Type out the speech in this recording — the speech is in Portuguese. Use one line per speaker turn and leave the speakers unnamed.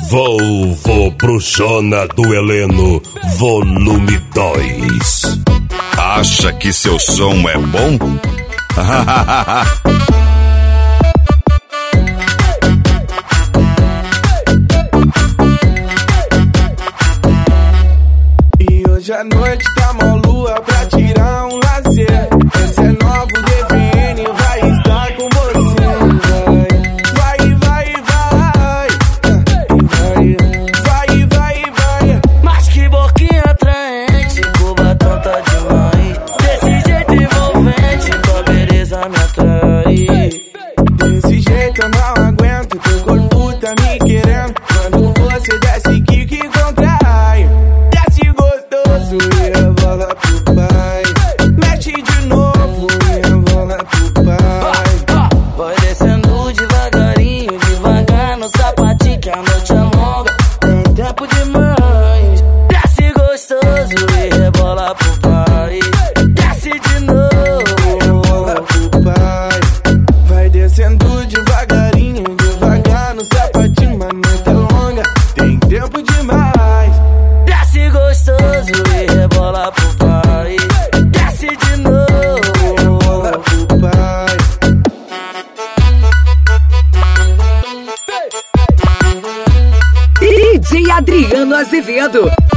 Vou bruxona do Heleno, volume 2.
Acha que seu som é bom?
E hoje à noite tá mó lua pra tirar um lazer. Esse é novo DVN, vai estar com você. Vai.
Mas que boquinha atraente, com batom tá demais. Desse jeito envolvente, tua beleza me atrai.
Desse jeito eu não aguento, teu corpo tá me querendo. Quando você desce, que contrai. Desce gostoso e rebola pro pai. Mexe de novo e rebola pro pai.
Vai descendo devagarinho, devagar no sapatinho, que a noite é longa, tem tempo demais. Desce gostoso e rebola pro pai. Desce de novo
E rebola pro pai. Vai descendo devagarinho, devagar no sapatinho. A noite é longa, tem tempo demais.
desce gostoso e rebola pro pai. Desce de novo
E rebola pro pai.
DJ Adriano Azevedo.